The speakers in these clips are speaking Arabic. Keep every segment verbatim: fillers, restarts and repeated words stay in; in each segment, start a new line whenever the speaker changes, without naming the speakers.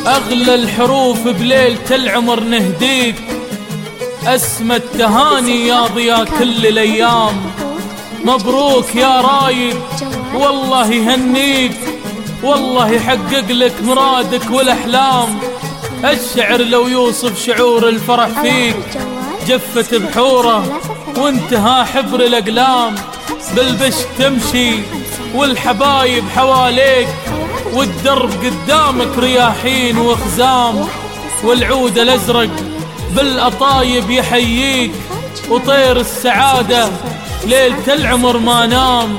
أغلى الحروف بليلة العمر نهديك، أسمى التهاني يا ضياء كل الأيام. مبروك يا رايد والله يهنيك، والله يحقق لك مرادك والأحلام. الشعر لو يوصف شعور الفرح فيك، جفت بحوره وانتهى حبر الأقلام. بالبش تمشي والحبايب حواليك، والدرب قدامك رياحين وخزام. والعود الأزرق بالأطايب يحييك، وطير السعادة ليلة العمر ما نام.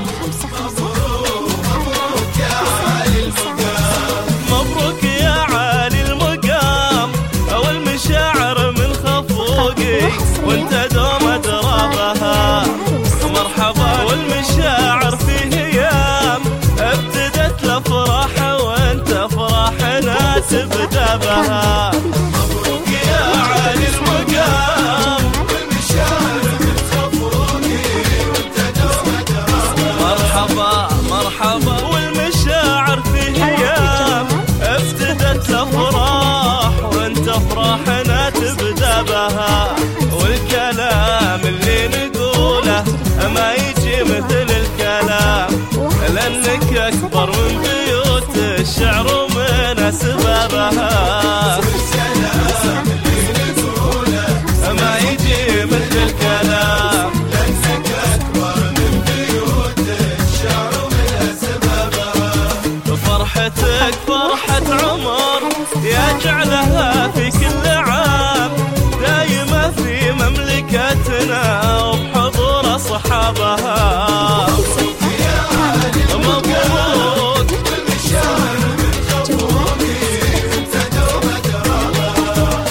مبروك يا عالي المقام، والمشاعر من خفوقي وانت دوم أدرابها. مرحبا والمشاعر في هيام، ابتدت الأفراح وانت فرحنا تبدأ بها. مبروك يا عالي المقام، والمشاعر من خفوقي وانت دوم أدرابها. مرحبا مرحبا والمشاعر في هيام، ابتدت الأفراح وانت فرحنا تبدأ بها. والكلام اللي نقوله ما يجي مثل الكلام، لأنك أكبر من بيوت الشعر ومن أسبابها. الكلام اللي نقوله ما يجي مثل الكلام، لأنك أكبر من بيوت الشعر ومن أسبابها. فرحتك فرحة عمر يجعلها في كل عام، دايمة في مملكتنا وبحضور أصحابها. مبروك بالمشاعر من خفوقي انت دوم أدرابها.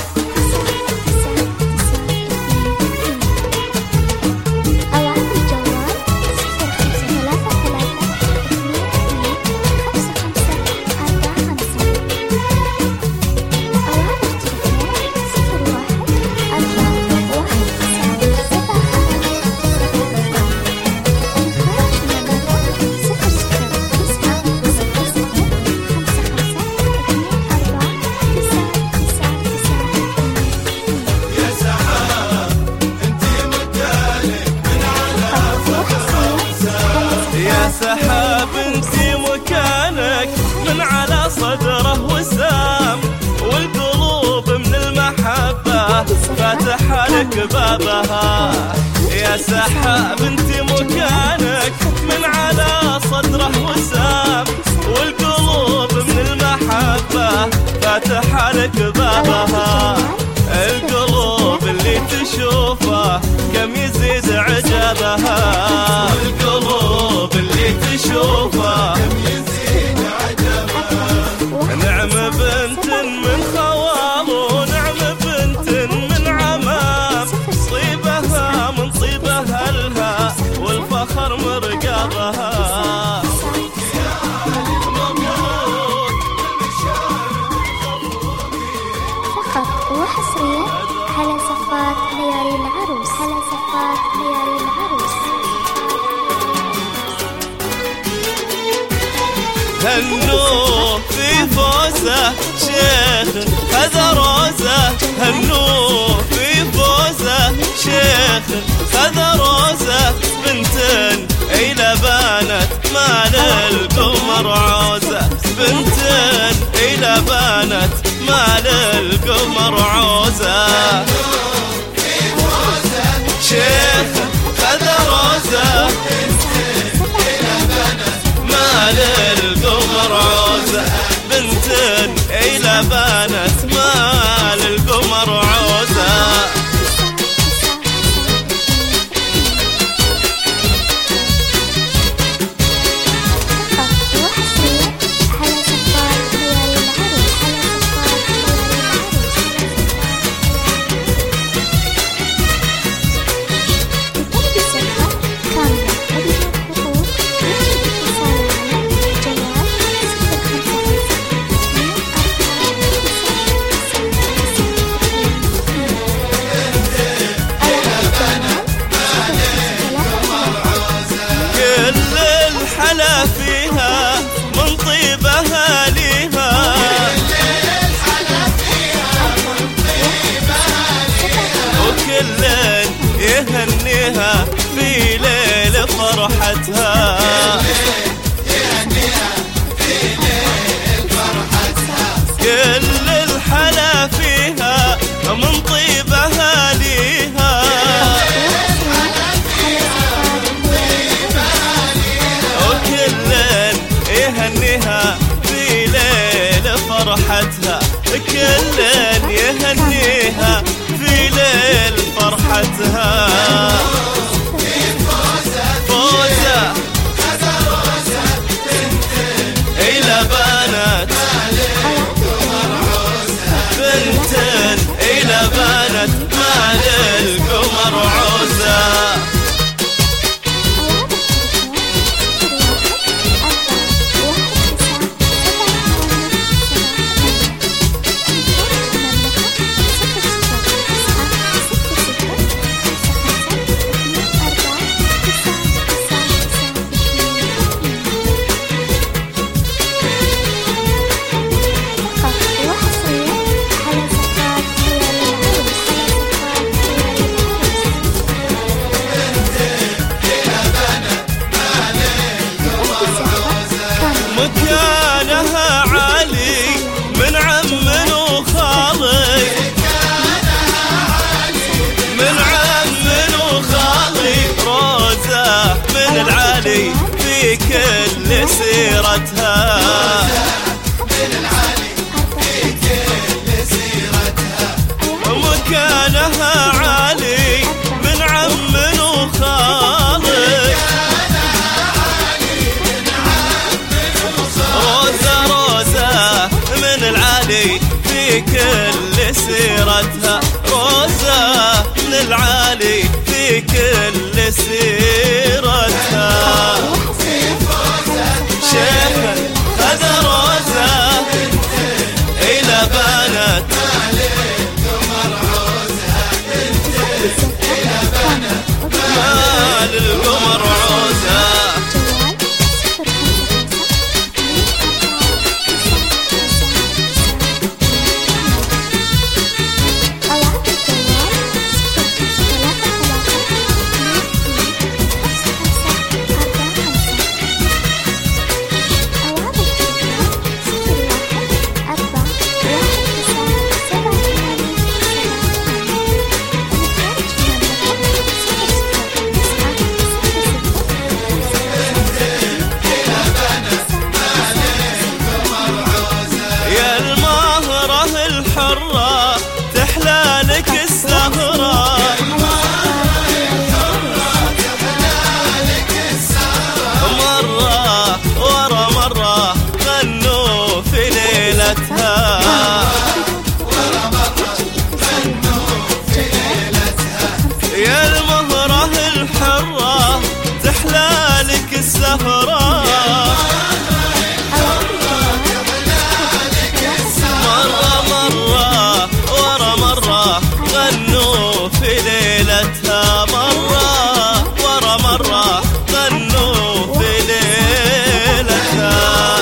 سحاب انتي مكانك من على صدره وسام، والقلوب من المحبة فاتحة لك بابها. يا سحاب انتي مكانك من على صدره وسام، والقلوب من المحبة فاتحة لك بابها. القلوب اللي تشوفه كم يزيد عجبها، القلوب اللي تشوفه كم يزيد عجبها. نعم بنت من خوال ونعم بنت من عمام، طيبها من طيب أهلها والفخر مرقبها.
فقط وحصريا على صفات ليالي العروس، على صفات ليالي العروس.
هنو في فوزه شيخ هذا روزه، هنو في فوزه شيخ هذا روزه. بنتن إلى بانت ما للقمر عوزه، بنتن إلى بانت ما للقمر عوزه. شيخ هذا روزه ما للقمر عوزه، بنتن إلى بانت ما للقمر عوزه. كل يهنيها في ليل فرحتها. فوزة إلى بنات بنتين إلى بنات مال القمر عوزة. مكانها عالي من عم وخالي، من عم وخالي روزة من العالي في كل سيرتها. مكانها عالي من عم وخالي، روزة روزة من العالي في كل سيرتها. روزة من العالي في كل سيرتها. شيخ خذ روزة إلى بنات مال القمر عوزة. تحلى لك السهرة مرة ورا مرة غنوا في ليلتها. يا المهرة الحرة تحلى لك السهرة غنوا في ليلتها. مرة ورا مرة غنوا في ليلتها.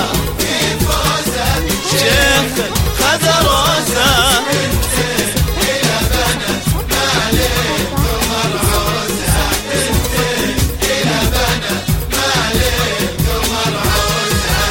شيخ خذ روزة إلى بنات مال القمر عوزة. إلى بنات مال القمر عوزة.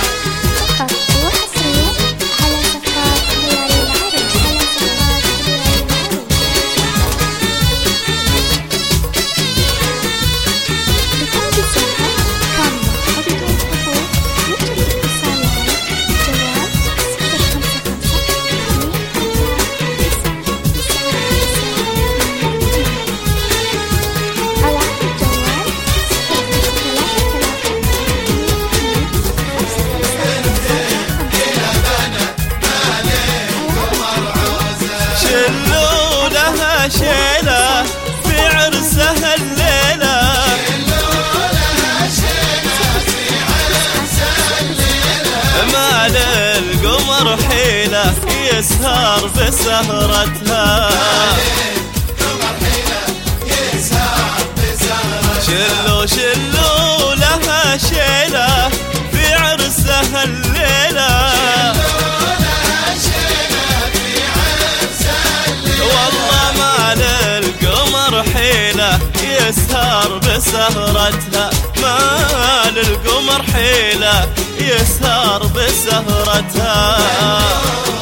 شلوا لها شيلة في عرسها الليلة. مال القمر حيلة يسهر بسهرتها. شلوا شلوا لها شيلة في عرسها الليلة. والله مال القمر حيلة يسهر بسهرتها. مال القمر حيلة يسهر بسهرتها.